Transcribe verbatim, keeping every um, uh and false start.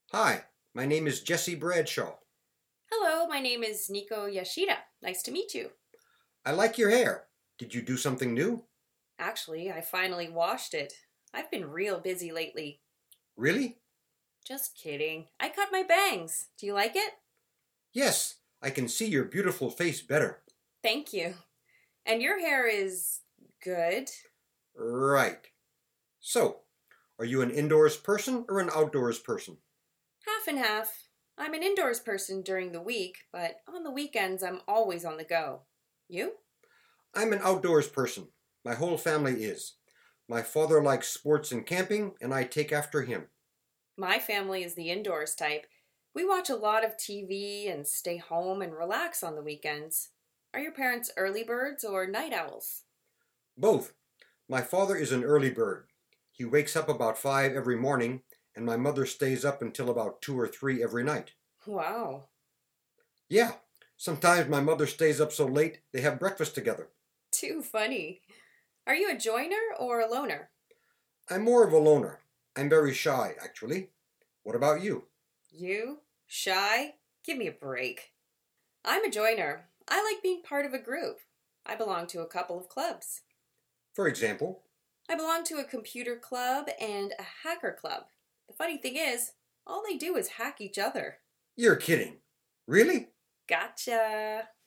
Hi, my name is Jesse Bradshaw. Hello, my name is Nico Yashida. Nice to meet you. I like your hair. Did you do something new? Actually, I finally washed it. I've been real busy lately. Really? Just kidding. I cut my bangs. Do you like it? Yes, I can see your beautiful face better. Thank you. And your hair is good. Right. So, are you an indoors person or an outdoors person? Half and half. I'm an indoors person during the week, but on the weekends I'm always on the go. You? I'm an outdoors person. My whole family is. My father likes sports and camping, and I take after him. My family is the indoors type. We watch a lot of T V and stay home and relax on the weekends. Are your parents early birds or night owls? Both. My father is an early bird. He wakes up about five every morning, and my mother stays up until about two or three every night. Wow. Yeah, sometimes my mother stays up so late they have breakfast together. Too funny. Are you a joiner or a loner? I'm more of a loner. I'm very shy, actually. What about you? You? Shy? Give me a break. I'm a joiner. I like being part of a group. I belong to a couple of clubs. For example, I belong to a computer club and a hacker club. The funny thing is, all they do is hack each other. you're kidding. Really? Gotcha.